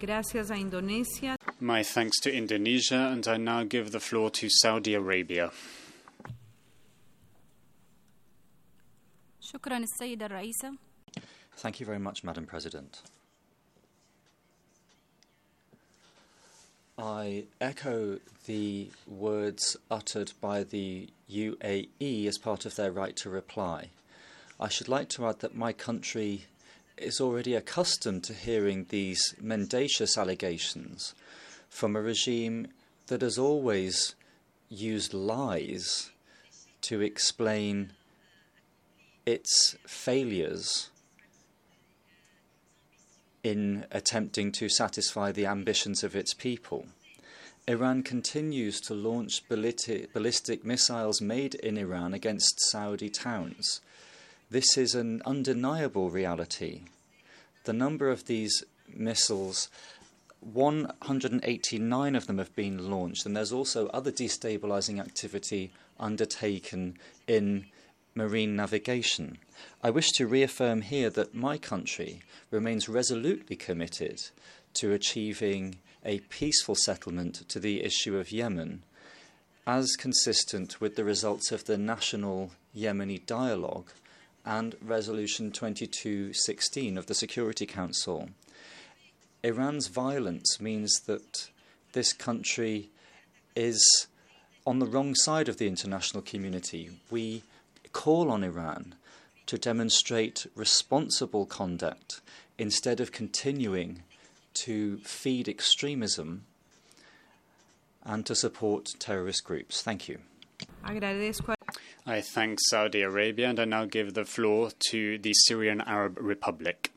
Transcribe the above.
Gracias a Indonesia. My thanks to Indonesia, and I now give the floor to Saudi Arabia. شكرا السيدة الرئيسة. Thank you very much, Madam President. I echo the words uttered by the UAE as part of their right to reply. I should like to add that my country is already accustomed to hearing these mendacious allegations from a regime that has always used lies to explain its failures in attempting to satisfy the ambitions of its people. Iran continues to launch ballistic missiles made in Iran against Saudi towns. This is an undeniable reality. The number of these missiles, 189 of them have been launched, and there's also other destabilizing activity undertaken in marine navigation. I wish to reaffirm here that my country remains resolutely committed to achieving a peaceful settlement to the issue of Yemen, as consistent with the results of the National Yemeni Dialogue and Resolution 2216 of the Security Council. Iran's violence means that this country is on the wrong side of the international community. We call on Iran to demonstrate responsible conduct instead of continuing to feed extremism and to support terrorist groups. Thank you. I thank Saudi Arabia, and I now give the floor to the Syrian Arab Republic.